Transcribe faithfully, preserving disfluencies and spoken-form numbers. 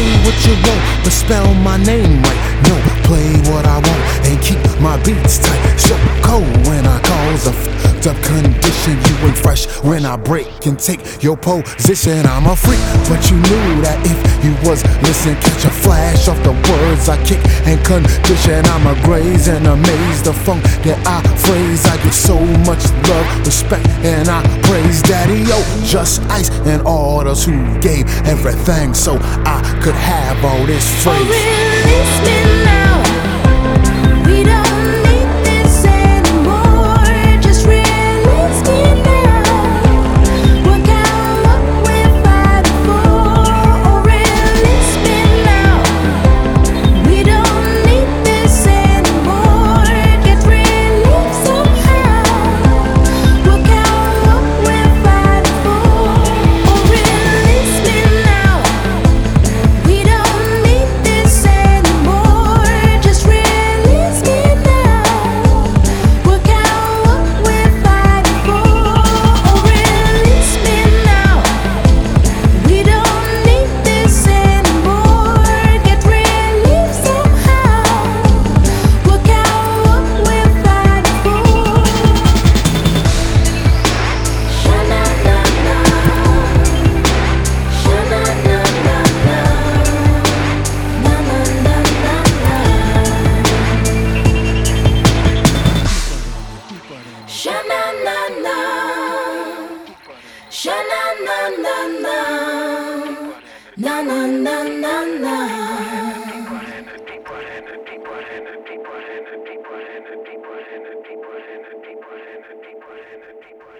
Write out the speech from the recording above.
what you want, but spell my name right. No, play what I want and keep my beats tight. So cold when I cause a fucked up condition. You ain't fresh when I break and take your position. I'm a freak, but you knew that if you was listening, catch a flash off the words I kick and condition. I'm a graze and amaze the funk that I phrase. I get so much love, respect, and I praise Daddy O, Just Ice, and all those who gave everything so I could have all this Oh, phrase. release me now. We don't need this anymore. Just release me now. Work out what we're fighting for. Oh, release me now. We don't need this anymore. Get relief somehow. Work out what we're fighting for. Oh, release me now. We don't need this anymore. Just release me now. Work out what we're fighting for. Oh, release me now. We don't need this anymore. Get relief somehow. Work out what we're fighting for. Sha-na-na-na. Sha-na-na-na-na. Sha-na-na-na. Sha-na-na-na-na. Na-na-na-na-na. Deeper in the deeper in the deeper in the deeper in the deeper in the deeper in the deeper in the deeper in the deeper in the deeper in the